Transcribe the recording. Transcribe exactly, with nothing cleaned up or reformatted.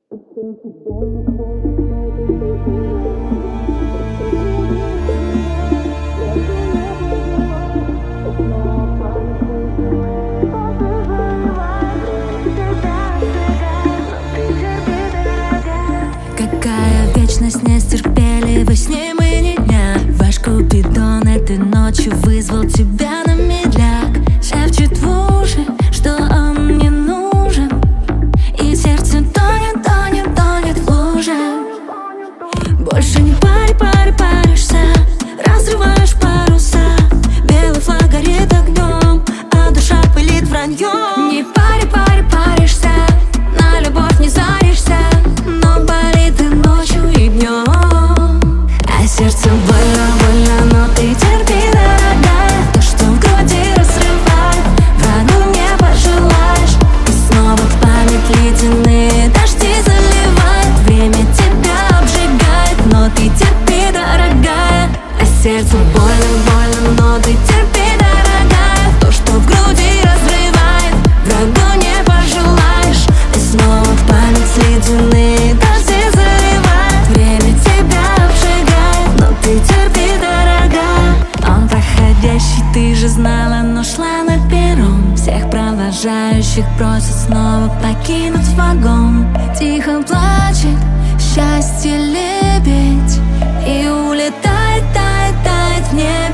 Какая вечность, не стерпели вы с ним и ни дня. Ваш купидон этой ночью вызвал тебя на медляк. Шепчет в уши, что он мне нужен, и сердце тонет, тонет, тонет в луже. Больше не пари, пари, паришься, разрываешь паруса. Белый флаг горит огнем, а душа пылит враньем. Не пари, пари, паришься, на любовь не заришься, но болит и ночью, и днем. А сердце больно, больно, но ты терпи, дорогая. То, что в груди разрывает, врагу не пожелаешь. И снова память ледяные дожди заливает. Время тебя обжигает, но ты терпи, дорогая. А сердце больно, больно, но ты терпи, дорогая. То, что в груди разрывает, врагу не пожелаешь. И снова память ледяные дожди заливает. Время тебя обжигает, но ты терпи, дорогая. Он проходящий, ты же знала, но шла на перрон. Всех провожающих просит снова покинуть вагон. Тихо плачет счастье лебедь и улетает, тает, тает в небо.